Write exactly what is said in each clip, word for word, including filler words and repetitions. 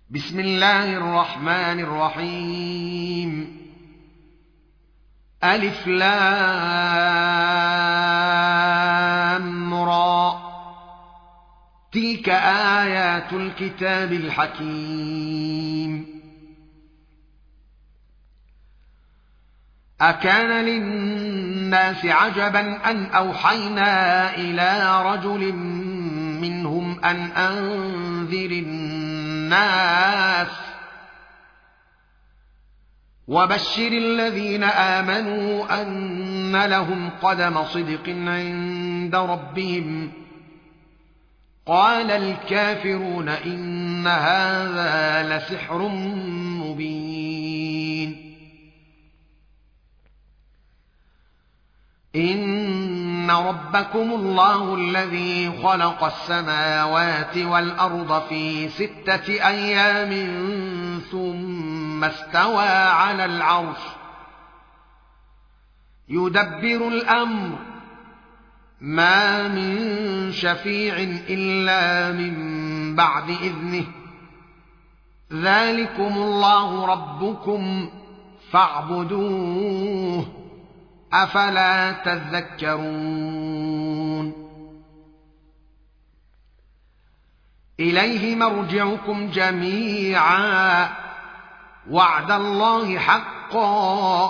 بسم الله الرحمن الرحيم. ألف لام را، تلك آيات الكتاب الحكيم. أكان للناس عجبا أن أوحينا إلى رجل منهم أن أنذر الناس وبشر الذين آمنوا أن لهم قدم صدق عند ربهم. قال الكافرون إن هذا لسحر مبين. إن ربكم الله الذي خلق السماوات والأرض في ستة أيام ثم استوى على العرش يدبر الأمر ما من شفيع إلا من بعد إذنه. ذلكم الله ربكم فاعبدوه أفلا تذكرون. إليه مرجعكم جميعا وعد الله حقا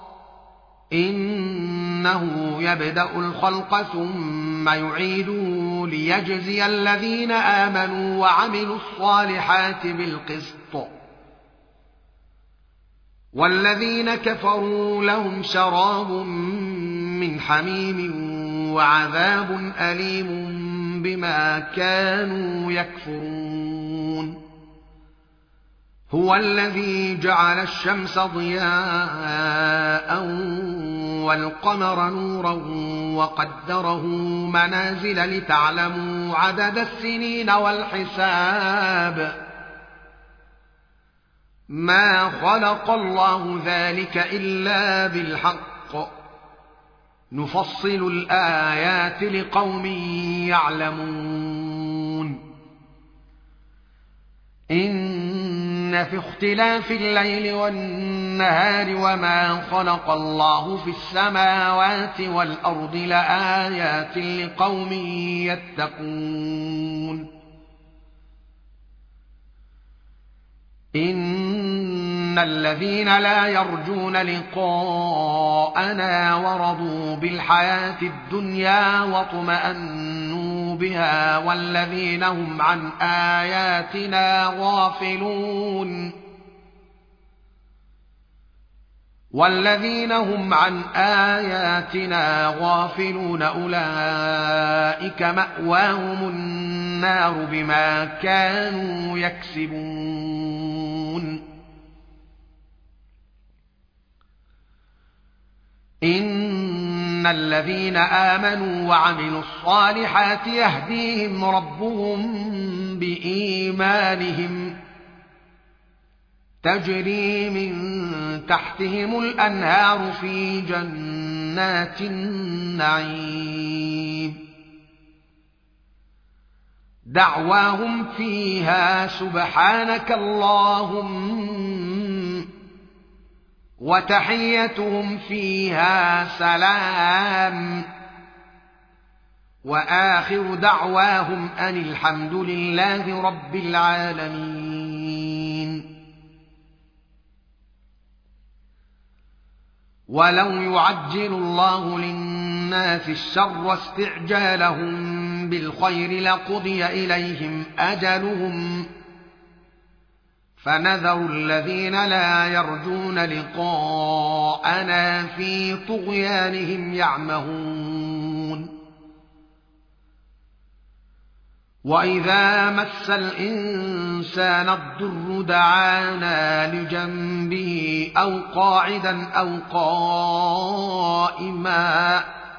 إنه يبدأ الخلق ثم يعيده ليجزي الذين آمنوا وعملوا الصالحات بالقسط والذين كفروا لهم شراب من حميم وعذاب أليم بما كانوا يكفرون. هو الذي جعل الشمس ضياء والقمر نورا وقدره منازل لتعلموا عدد السنين والحساب. ما خلق الله ذلك إلا بالحق نفصل الآيات لقوم يعلمون. إن في اختلاف الليل والنهار وما خلق الله في السماوات والأرض لآيات لقوم يتقون. إن الذين لا يرجون لقاءنا ورضوا بالحياة الدنيا واطمأنوا بها والذين هم عن آياتنا غافلون والذين هم عن آياتنا غافلون أولئك مأواهم النار بما كانوا يكسبون. إن الذين آمنوا وعملوا الصالحات يهديهم ربهم بإيمانهم تجري من تحتهم الأنهار في جنات النعيم. دعواهم فيها سبحانك اللهم وتحيتهم فيها سلام وآخر دعواهم أن الحمد لله رب العالمين. ولو يعجل الله للناس الشر استعجالهم بالخير لقضي إليهم أجلهم فنذر الذين لا يرجون لقاءنا في طغيانهم يعمهون. وإذا مس الإنسان الضر دعانا لجنبه أو قاعدا أو قائما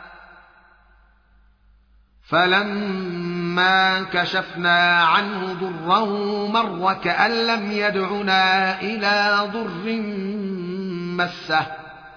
فلما كشفنا عنه ضره مر كأن لم يدعنا إلى ضر مسه.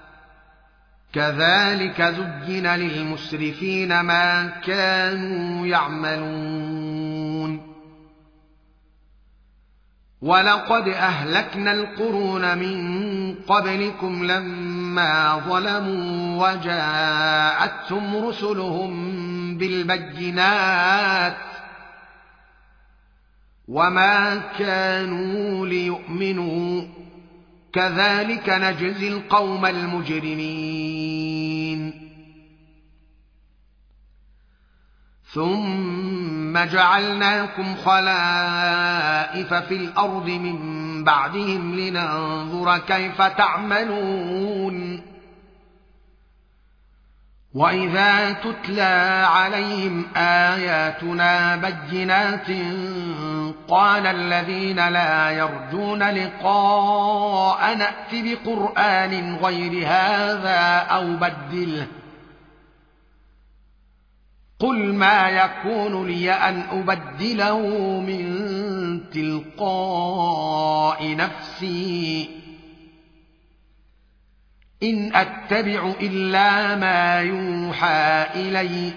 كذلك زين للمسرفين ما كانوا يعملون. ولقد أهلكنا القرون من قبلكم لما ظلموا وجاءتهم رسلهم بالبينات وما كانوا ليؤمنوا كذلك نجزي القوم المجرمين ثم جعلناكم خلائف في الأرض من بعدهم لننظر كيف تعملون وإذا تتلى عليهم آياتنا بينات قال الذين لا يرجون لقاء نأت بقرآن غير هذا أو بدله قل ما يكون لي أن أبدله من تلقاء نفسي إن أتبع إلا ما يوحى إلي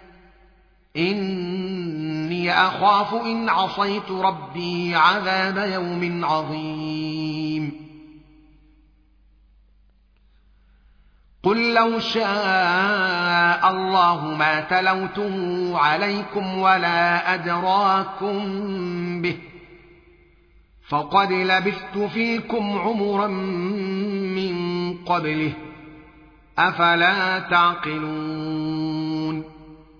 إني أخاف إن عصيت ربي عذاب يوم عظيم قل لو شاء الله ما تلوته عليكم ولا أدراكم به فقد لبثت فيكم عمرا من قبله أفلا تعقلون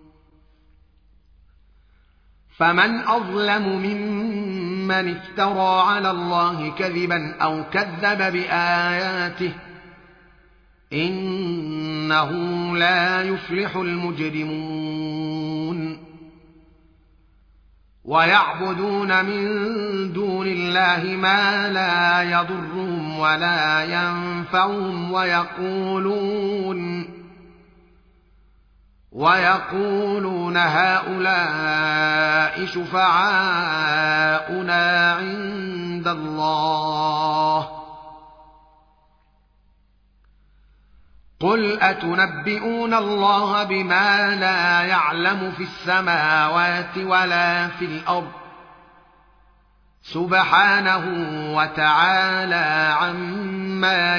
فمن أظلم ممن افترى على الله كذبا أو كذب بآياته إنه لا يفلح المجرمون ويعبدون من دون الله ما لا يضرهم ولا ينفعهم ويقولون ويقولون هؤلاء شفعاؤنا عند الله قل أتنبئون الله بما لا يعلم في السماوات ولا في الأرض سبحانه وتعالى عما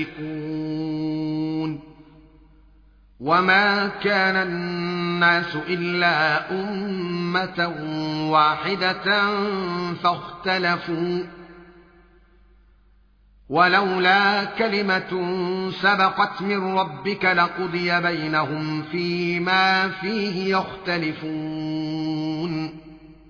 يشركون وما كان الناس إلا أمة واحدة فاختلفوا ولولا كلمة سبقت من ربك لقضي بينهم فيما فيه يختلفون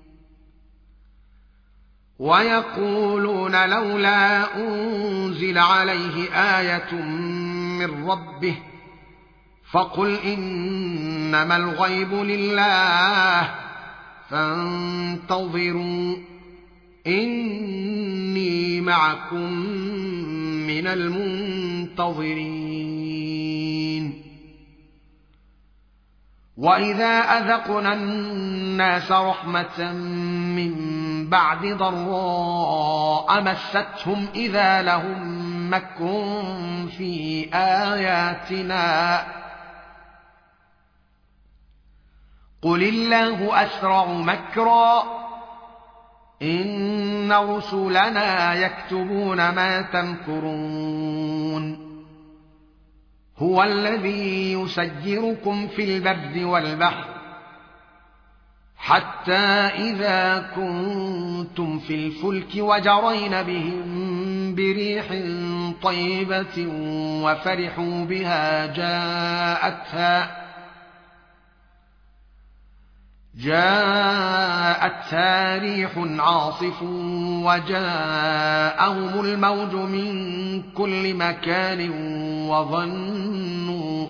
ويقولون لولا أنزل عليه آية من ربه فقل إنما الغيب لله فانتظروا إني معكم من المنتظرين وإذا أذقنا الناس رحمة من بعد ضراء مستهم إذا لهم مكر في آياتنا قل الله أسرع مكرا إن رسلنا يكتبون ما تمكرون هو الذي يسيركم في البر والبحر حتى إذا كنتم في الفلك وجرين بهم بريح طيبة وفرحوا بها جاءتها جاءتها ريح عاصف وجاءهم الموج من كل مكان وظنوا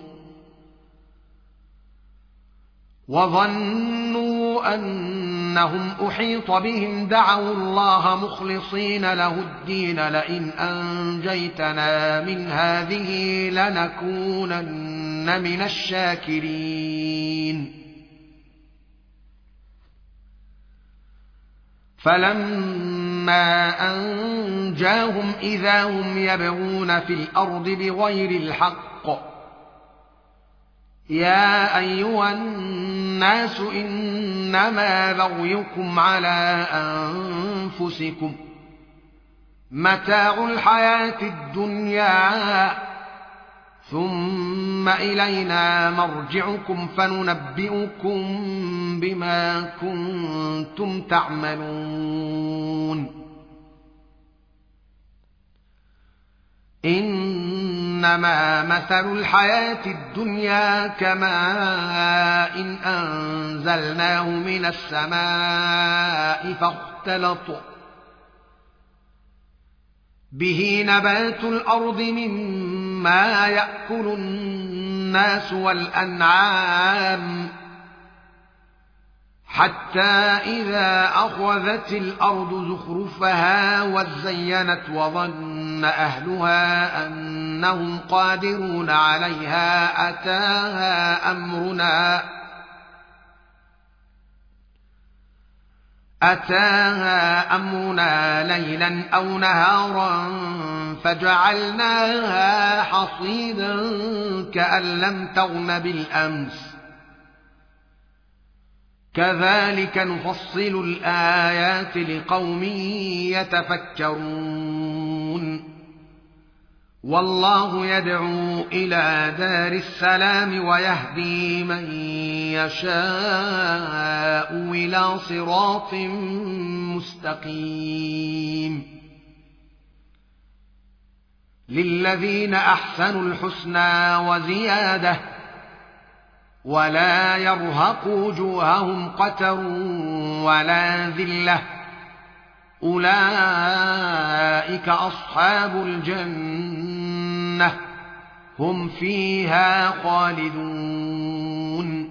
وظنوا أنهم أحيط بهم دعوا الله مخلصين له الدين لئن أنجيتنا من هذه لنكونن من الشاكرين فلما أنجاهم إذا هم يبغون في الأرض بغير الحق يا أيها الناس إنما بغيكم على أنفسكم متاع الحياة الدنيا ثم إلينا مرجعكم فننبئكم بما كنتم تعملون إنما مثل الحياة الدنيا كماء إن أنزلناه من السماء فاختلط به نبات الأرض مما يأكل الناس والأنعام حتى إذا أخذت الأرض زخرفها وزينت وظن أهلها أنهم قادرون عليها أتاها أمرنا أتاها أمرنا ليلا أو نهارا فجعلناها حصيدا كأن لم تغن بالأمس كذلك نفصل الآيات لقوم يتفكرون والله يدعو إلى دار السلام ويهدي من يشاء إلى صراط مستقيم للذين أحسنوا الحسنى وزيادة ولا يرهق وجوههم قتر ولا ذلة أولئك أصحاب الجنة هم فيها خالدون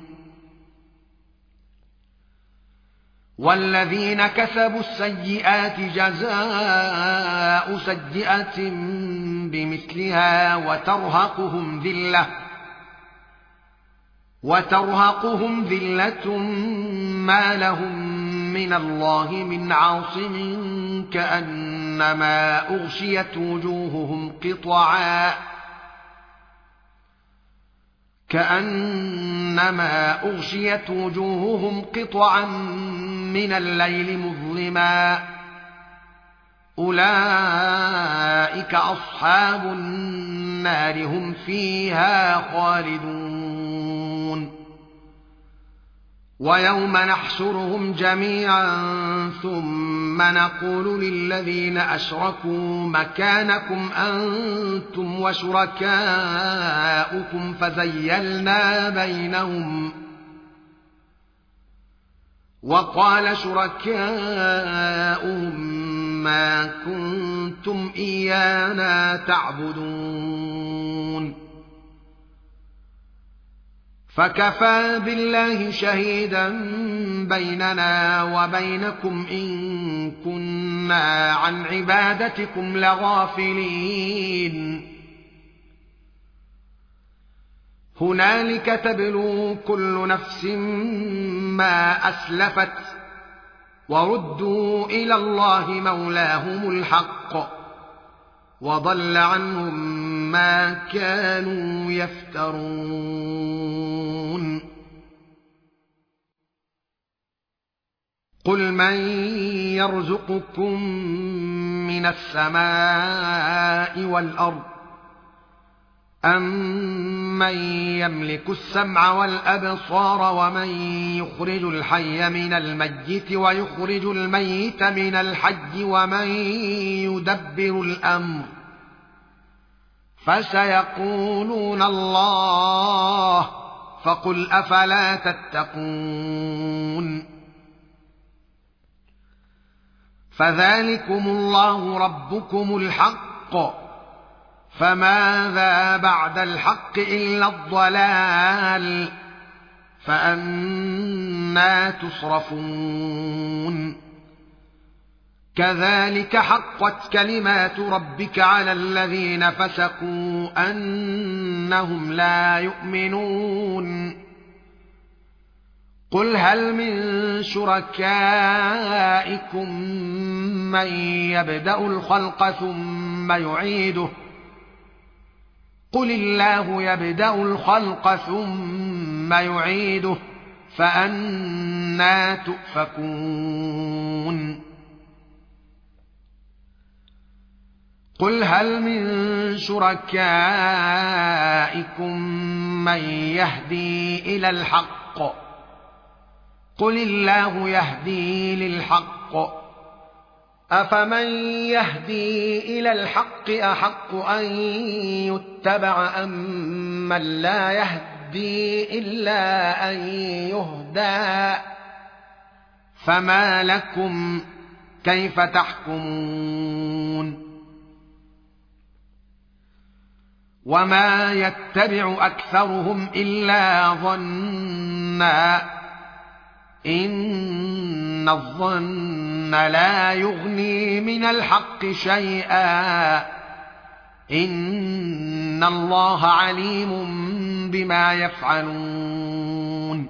والذين كسبوا السيئات جزاء سيئة بمثلها وترهقهم ذلة وترهقهم ذلة ما لهم من الله من عاصم كأنما أغشيت وجوههم قطعا كأنما أغشيت وجوههم قطعا من الليل مظلما أولئك أصحاب النار هم فيها خالدون ويوم نحشرهم جميعا ثم نقول للذين أشركوا مكانكم أنتم وشركاؤكم فزيلنا بينهم وقال شركاؤهم ما كنتم إيانا تعبدون فكفى بالله شهيدا بيننا وبينكم إن كنا عن عبادتكم لغافلين هنالك تبلو كل نفس ما أسلفت وردوا إلى الله مولاهم الحق وضل عنهم ما كانوا يفترون قل من يرزقكم من السماء والأرض أَمَّن يملك السمع والأبصار ومن يخرج الحي من الميت ويخرج الميت من الحي ومن يدبر الأمر فسيقولون الله فقل أفلا تتقون فذلكم الله ربكم الحق فماذا بعد الحق إلا الضلال فأنى تصرفون كذلك حقت كلمات ربك على الذين فسقوا أنهم لا يؤمنون قل هل من شركائكم من يبدأ الخلق ثم يعيده قل الله يبدأ الخلق ثم يعيده فأنى تؤفكون قل هل من شركائكم من يهدي إلى الحق قل الله يهدي للحق أفمن يهدي إلى الحق أحق أن يتبع أم من لا يهدي إلا أن يهدى فما لكم كيف تحكمون وما يتبع أكثرهم إلا ظنا إن الظن لا يغني من الحق شيئا إن الله عليم بما يفعلون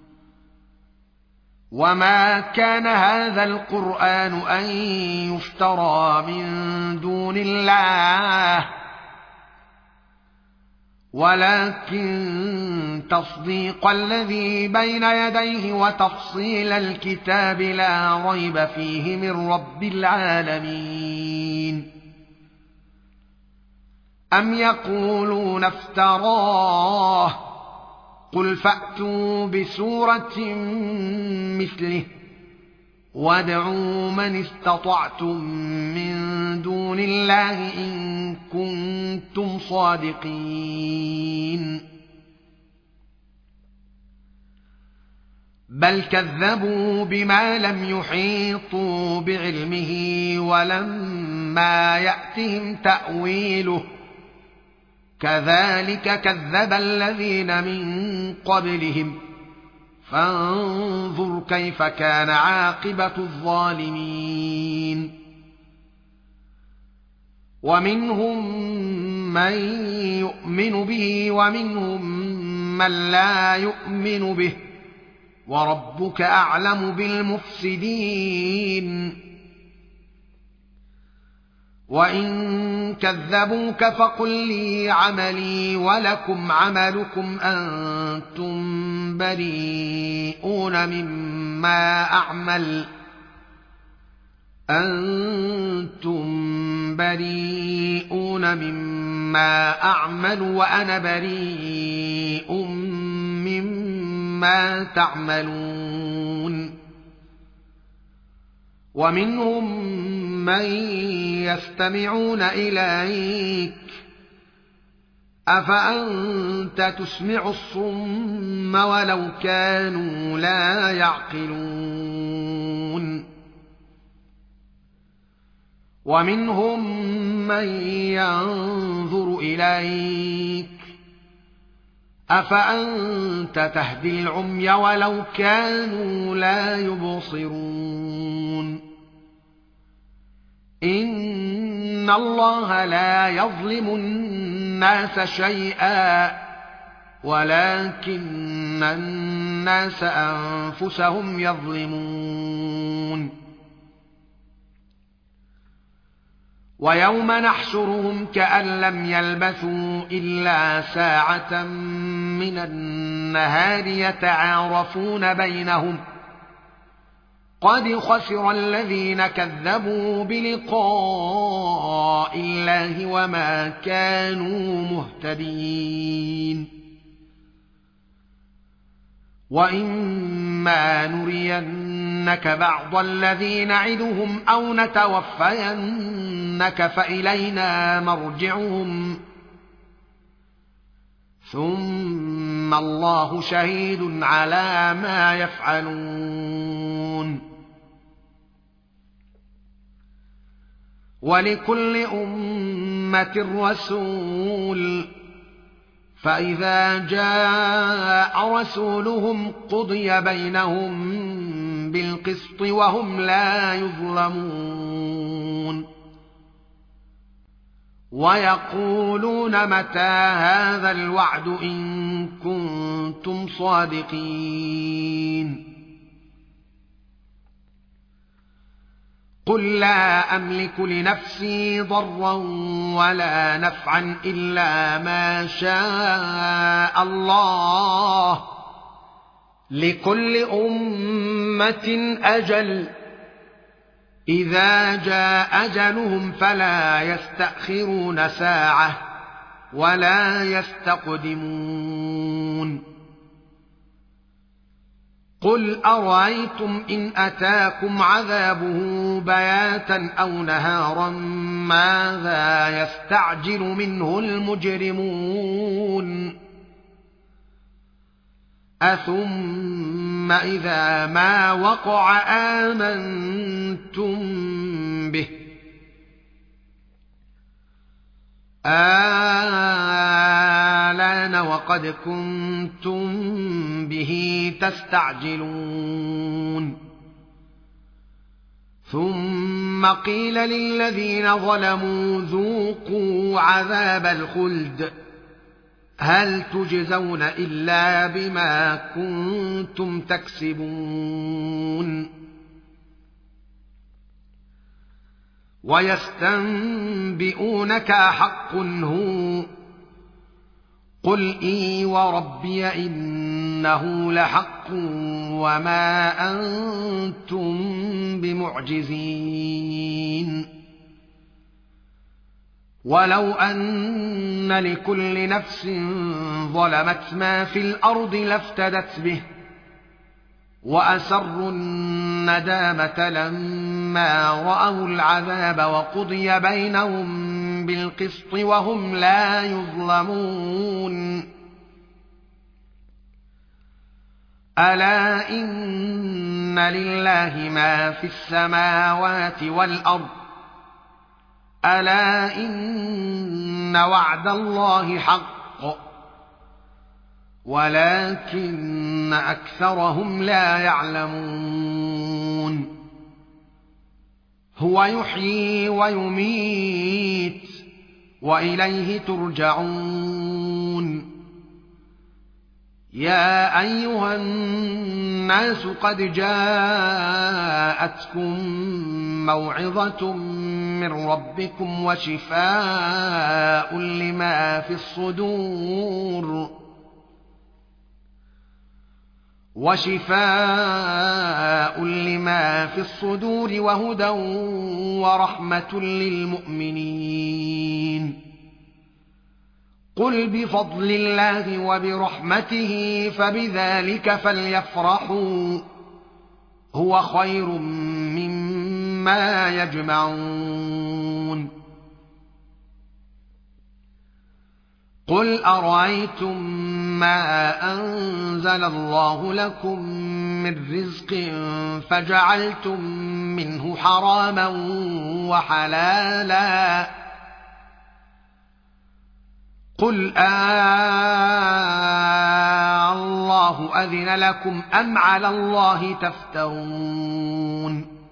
وما كان هذا القرآن أن يفترى من دون الله ولكن تصديق الذي بين يديه وتفصيل الكتاب لا ريب فيه من رب العالمين أم يقولون افتراه قل فأتوا بسورة مثله وادعوا من استطعتم من دون الله إن كنتم صادقين بل كذبوا بما لم يحيطوا بعلمه ولما يأتهم تأويله كذلك كذب الذين من قبلهم فانظر كيف كان عاقبة الظالمين ومنهم من يؤمن به ومنهم من لا يؤمن به وربك أعلم بالمفسدين وإن كذبوك فقل لي عملي ولكم عملكم أنتم بريئون مما أعمل أنتم بريئون مما أعمل وأنا بريء مما تعملون ومنهم من يستمعون إليك أفأنت تسمع الصم ولو كانوا لا يعقلون ومنهم من ينظر إليك أفأنت تهدي العمي ولو كانوا لا يبصرون إن الله لا يظلم الناس شيئا ولكن الناس أنفسهم يظلمون ويوم نحشرهم كأن لم يلبثوا إلا ساعة من النهار يتعارفون بينهم قد خسر الذين كذبوا بلقاء الله وما كانوا مهتدين وإما نرينك بعض الذي نعدهم أو نتوفينك فإلينا مرجعهم ثم الله شهيد على ما يفعلون ولكل أمة رسول فإذا جاء رسولهم قضي بينهم بالقسط وهم لا يظلمون ويقولون متى هذا الوعد إن كنتم صادقين قل لا أملك لنفسي ضرا ولا نفعا إلا ما شاء الله لكل أمة أجل إذا جاء أجلهم فلا يستأخرون ساعة ولا يستقدمون قل أرأيتم إن أتاكم عذابه بياتا أو نهارا ماذا يستعجل منه المجرمون أثم إذا ما وقع آمنتم به آلان وقد كنتم به تستعجلون ثم قيل للذين ظلموا ذوقوا عذاب الخلد هل تجزون إلا بما كنتم تكسبون ويستنبئونك أحق هو قل إي وربي إنه لحق وما أنتم بمعجزين ولو أن لكل نفس ظلمت ما في الأرض لافتدت به وأسروا الندامة لما رأوا العذاب وقضي بينهم بالقسط وهم لا يظلمون ألا إن لله ما في السماوات والأرض ألا إن وعد الله حق ولكن أكثرهم لا يعلمون هو يحيي ويميت وإليه ترجعون يا أيها الناس قد جاءتكم موعظة من ربكم وشفاء لما في الصدور وشفاء لما في الصدور وهدى ورحمة للمؤمنين قل بفضل الله وبرحمته فبذلك فليفرحوا هو خير مما يجمعون قل أرأيتم ما أنزل الله لكم من رزق فجعلتم منه حراما وحلالا قل آه الله أذن لكم أم على الله تفترون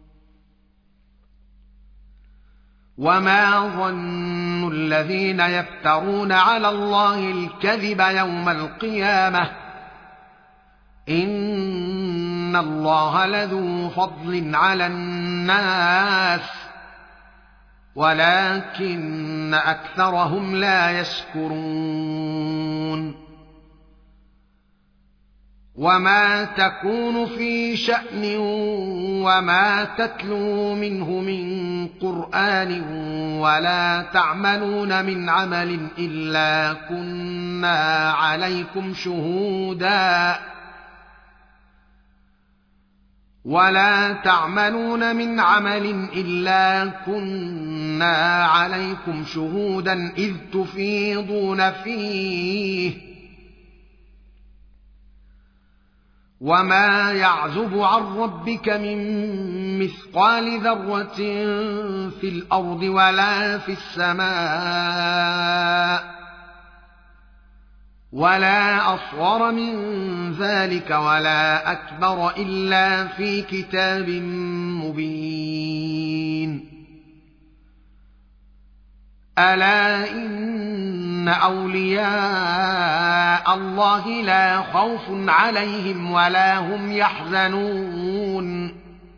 وما ظن الذين يفترون على الله الكذب يوم القيامة إن الله لذو فضل على الناس ولكن أكثرهم لا يشكرون وما تكون في شأن وما تتلو منه من قرآن ولا تعملون من عمل إلا كنا عليكم شهودا ولا تعملون من عمل إلا كنا عليكم شهودا إذ تفيضون فيه وما يعزب عن ربك من مثقال ذرة في الأرض ولا في السماء ولا أصغر من ذلك ولا أكبر إلا في كتاب مبين ألا إن أولياء الله لا خوف عليهم ولا هم يحزنون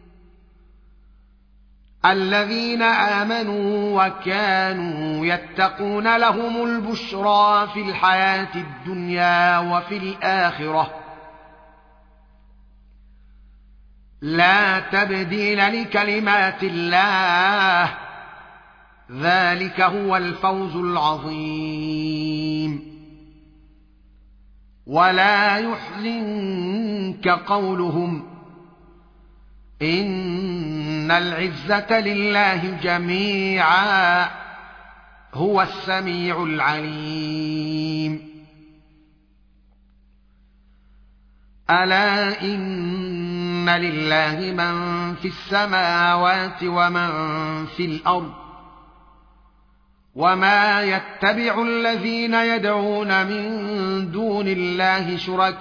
الذين آمنوا وكانوا يتقون لهم البشرى في الحياة الدنيا وفي الآخرة لا تبديل لكلمات الله ذلك هو الفوز العظيم. ولا يحزنك قولهم إن العزة لله جميعا هو السميع العليم. ألا إن لله من في السماوات ومن في الأرض وما يتبع الذين يدعون من دون الله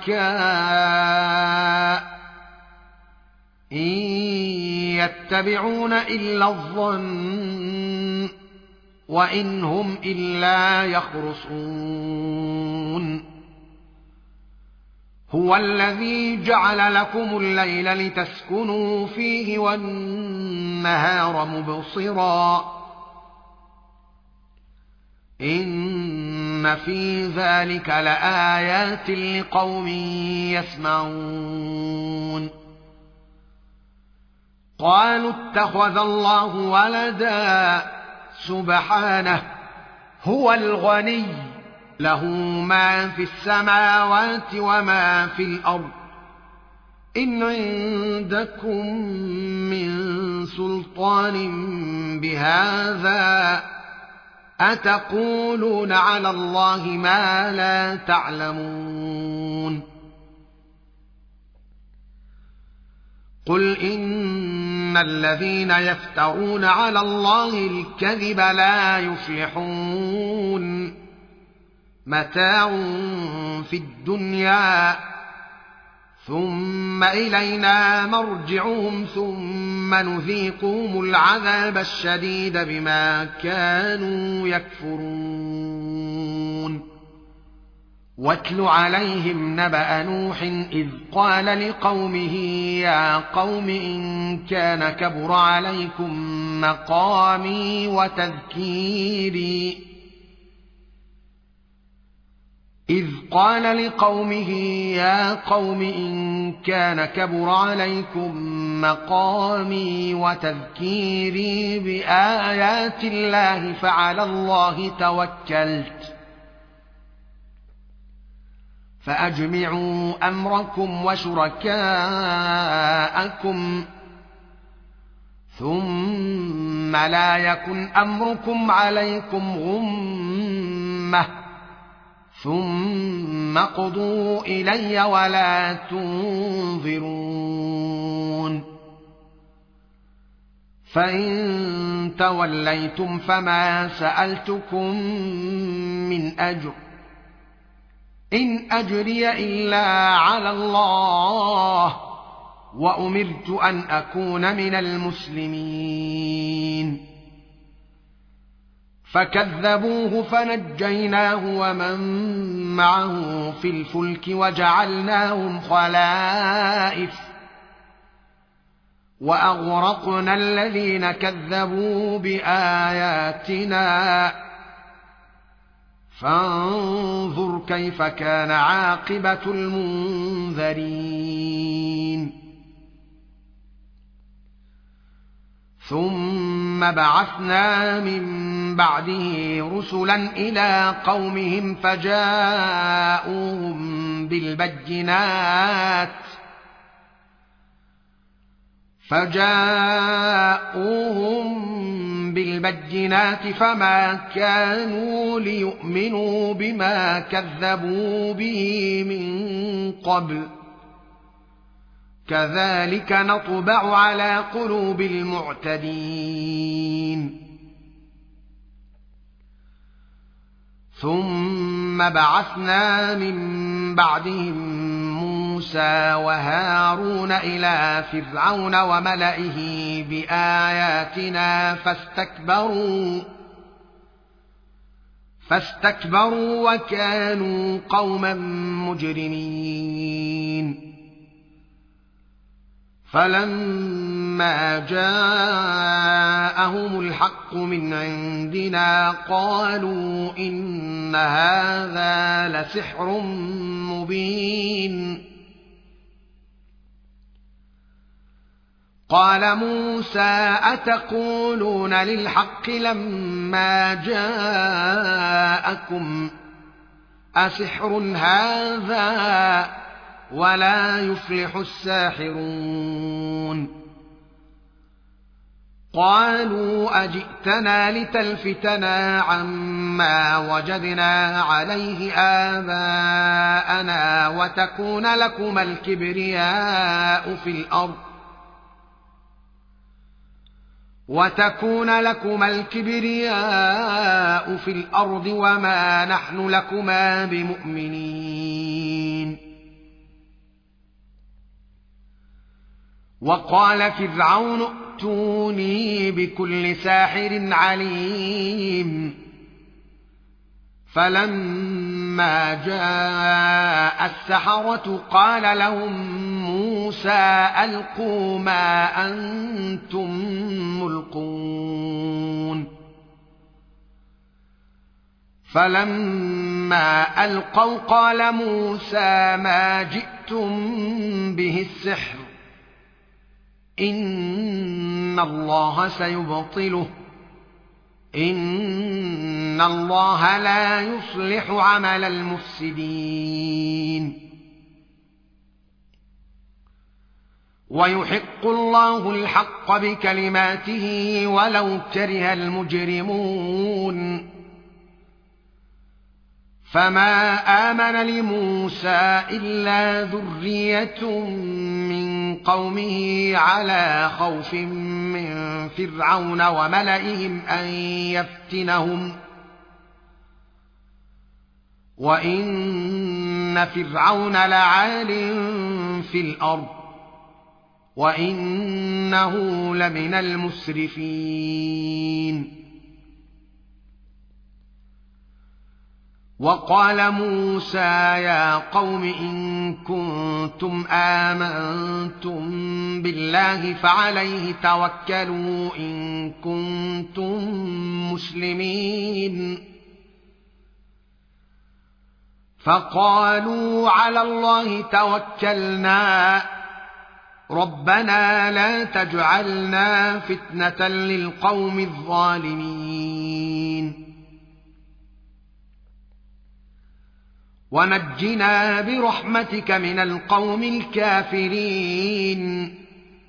شركاء إن يتبعون إلا الظن وإن هم إلا يخرصون. هو الذي جعل لكم الليل لتسكنوا فيه والنهار مبصرا إن في ذلك لآيات لقوم يسمعون. قالوا اتخذ الله ولدا سبحانه هو الغني له ما في السماوات وما في الأرض إن عندكم من سلطان بهذا أتقولون على الله ما لا تعلمون. قل إن الذين يفترون على الله الكذب لا يفلحون متاع في الدنيا ثم إلينا مرجعهم ثم نذيقهم العذاب الشديد بما كانوا يكفرون. واتل عليهم نبأ نوح إذ قال لقومه يا قوم إن كان كبر عليكم مقامي وتذكيري إذ قال لقومه يا قوم إن كان كبر عليكم مقامي وتذكيري بآيات الله فعلى الله توكلت فأجمعوا أمركم وشركاءكم ثم لا يكن أمركم عليكم غمة ثم اقضوا إلي ولا تنظرون. فإن توليتم فما سألتكم من أجر إن أجري إلا على الله وأمرت أن أكون من المسلمين. فكذبوه فنجيناه ومن معه في الفلك وجعلناهم خلائف وأغرقنا الذين كذبوا بآياتنا فانظر كيف كان عاقبة المنذرين. ثم بعثنا من بعده رسلا إلى قومهم فجاءوهم بالبينات فجاءوهم بالبينات فما كانوا ليؤمنوا بما كذبوا به من قبل كذلك نطبع على قلوب المعتدين. ثم بعثنا من بعدهم موسى وهارون إلى فرعون وملئه بآياتنا فاستكبروا فاستكبروا وكانوا قوما مجرمين. فلما جاءهم الحق من عندنا قالوا إن هذا لسحر مبين. قال موسى أتقولون للحق لما جاءكم أسحر هذا ولا يفلح الساحرون قالوا أجئتنا لتلفتنا عما وجدنا عليه آباءنا وتكون لكما الكبرياء في الأرض وتكون لكما الكبرياء في الأرض وما نحن لكما بمؤمنين وقال فرعون ائتوني بكل ساحر عليم فلما جاء السحرة قال لهم موسى ألقوا ما أنتم ملقون فلما ألقوا قال موسى ما جئتم به السحر إن الله سيبطله إن الله لا يصلح عمل المفسدين ويحق الله الحق بكلماته ولو كره المجرمون فما آمن لموسى إلا ذرية من قومه على خوف من فرعون وملئهم أن يفتنهم وإن فرعون لعال في الأرض وإنه لمن المسرفين وقال موسى يا قوم إن كنتم آمنتم بالله فعليه توكلوا إن كنتم مسلمين فقالوا على الله توكلنا ربنا لا تجعلنا فتنة للقوم الظالمين ونجنا برحمتك من القوم الكافرين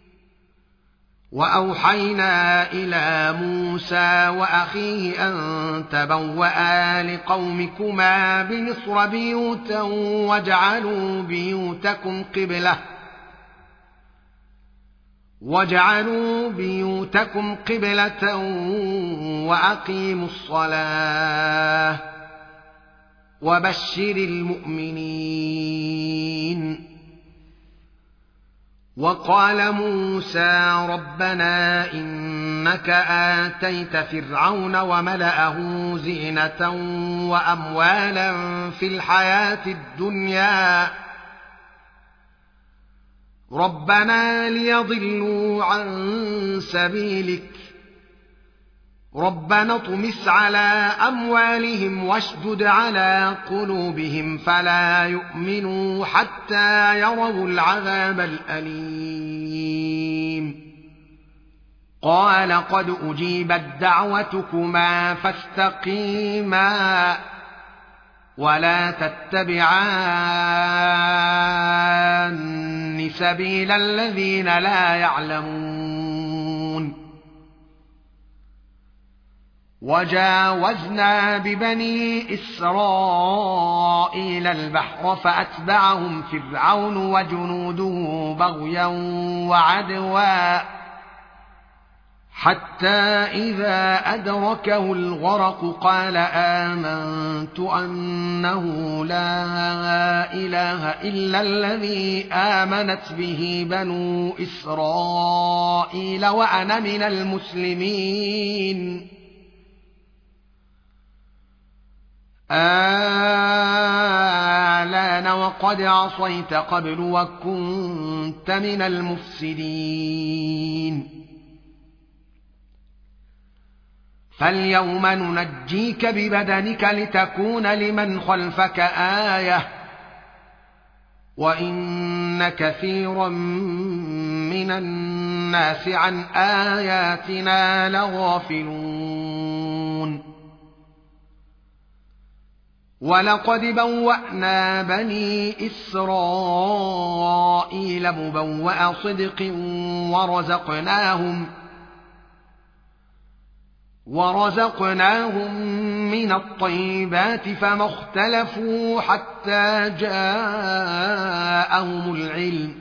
وأوحينا إلى موسى وأخيه أن تبوأ لقومكما بمصر بيوتا واجعلوا بيوتكم قبلة واجعلوا بيوتكم قبلة وأقيموا الصلاة وبشر المؤمنين وقال موسى ربنا إنك آتيت فرعون وملأه زينة وأموالا في الحياة الدنيا ربنا ليضلوا عن سبيلك ربنا اطمس على أموالهم واشدد على قلوبهم فلا يؤمنوا حتى يروا العذاب الأليم قال قد أجيبت دعوتكما فاستقيما ولا تتبعان سبيل الذين لا يعلمون وجاوزنا ببني إسرائيل البحر فأتبعهم فرعون وجنوده بغيا وعدوا حتى إذا أدركه الغرق قال آمنت أنه لا إله إلا الذي آمنت به بنو إسرائيل وأنا من المسلمين آلان وقد عصيت قبل وكنت من المفسدين فاليوم ننجيك ببدنك لتكون لمن خلفك آية وإن كثيرا من الناس الناس عن آياتنا لغافلون ولقد بوأنا بني إسرائيل مبوأ صدق ورزقناهم ورزقناهم من الطيبات فما اختلفوا حتى جاءهم العلم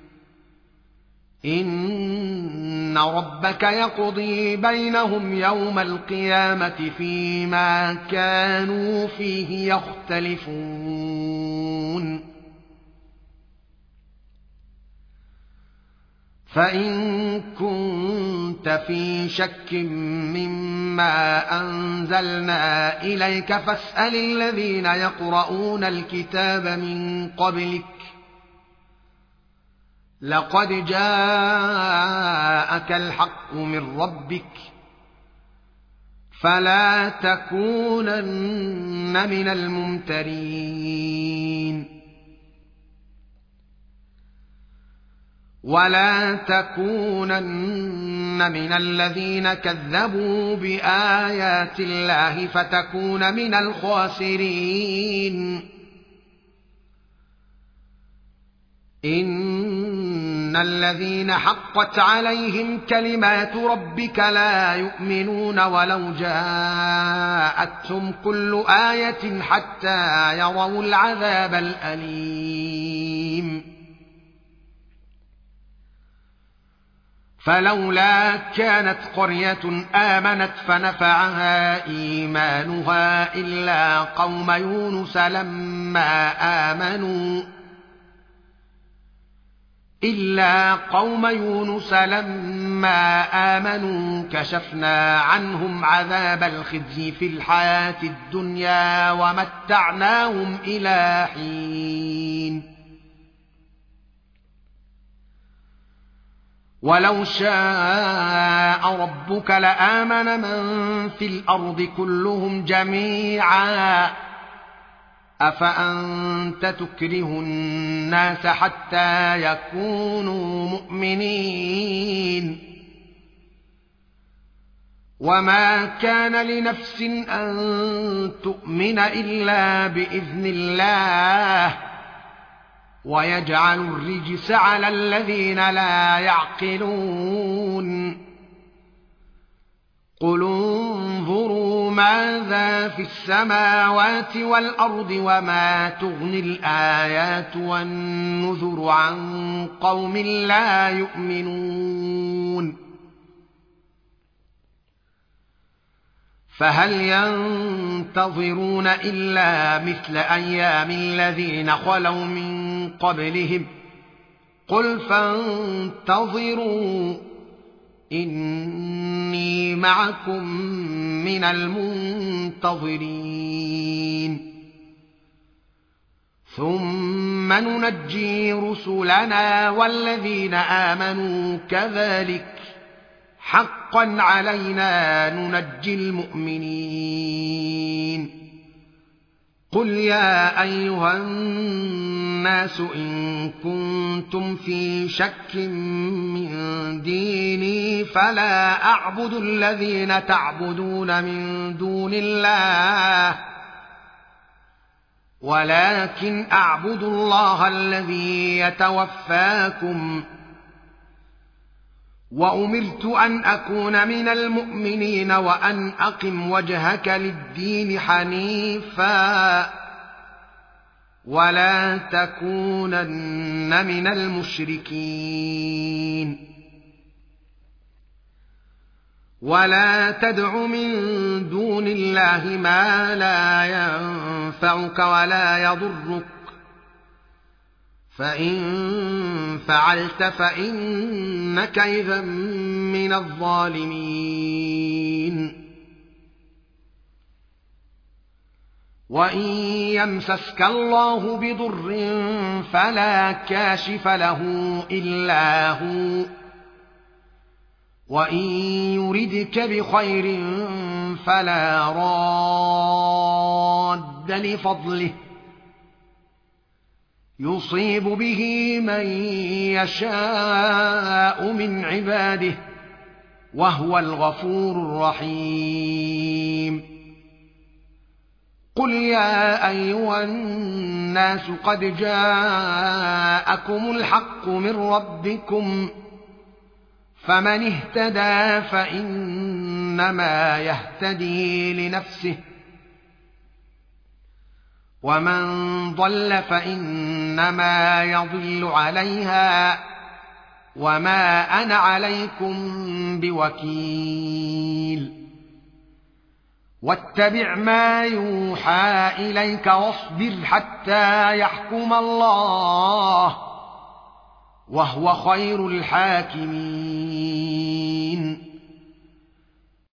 إن ربك يقضي بينهم يوم القيامة فيما كانوا فيه يختلفون فإن كنت في شك مما أنزلنا إليك فاسأل الذين يقرؤون الكتاب من قبلك لقد جاءك الحق من ربك فلا تكونن من الممترين ولا تكونن من الذين كذبوا بآيات الله فتكون من الخاسرين إن الذين حقت عليهم كلمات ربك لا يؤمنون ولو جاءتهم كل آية حتى يروا العذاب الأليم فلولا كانت قرية آمنت فنفعها إيمانها إلا قوم يونس لما آمنوا إلا قوم يونس لما آمنوا كشفنا عنهم عذاب الخزي في الحياة الدنيا ومتعناهم إلى حين ولو شاء ربك لآمن من في الأرض كلهم جميعا أفأنت تكره الناس حتى يكونوا مؤمنين وما كان لنفس أن تؤمن إلا بإذن الله ويجعل الرجس على الذين لا يعقلون قل انظروا ماذا في السماوات والأرض وما تغني الآيات والنذر عن قوم لا يؤمنون فهل ينتظرون إلا مثل أيام الذين خلوا من قبلهم قل فانتظروا إني معكم من المنتظرين ثم ننجي رسلنا والذين آمنوا كذلك حقا علينا ننجي المؤمنين قل يا أيها الناس إن كنتم في شك من ديني فلا أعبد الذين تعبدون من دون الله ولكن أعبد الله الذي يتوفاكم وأمرت أن أكون من المؤمنين وأن أقم وجهك للدين حنيفا ولا تكونن من المشركين ولا تدع من دون الله ما لا ينفعك ولا يضرك فإن فعلت فإنك إذا من الظالمين وإن يمسسك الله بضر فلا كاشف له إلا هو وإن يردك بخير فلا راد لفضله يصيب به من يشاء من عباده وهو الغفور الرحيم. قل يا أيها الناس قد جاءكم الحق من ربكم فمن اهتدى فإنما يهتدي لنفسه ومن ضل فإنما يضل عليها وما أنا عليكم بوكيل. واتبع ما يوحى إليك واصبر حتى يحكم الله وهو خير الحاكمين.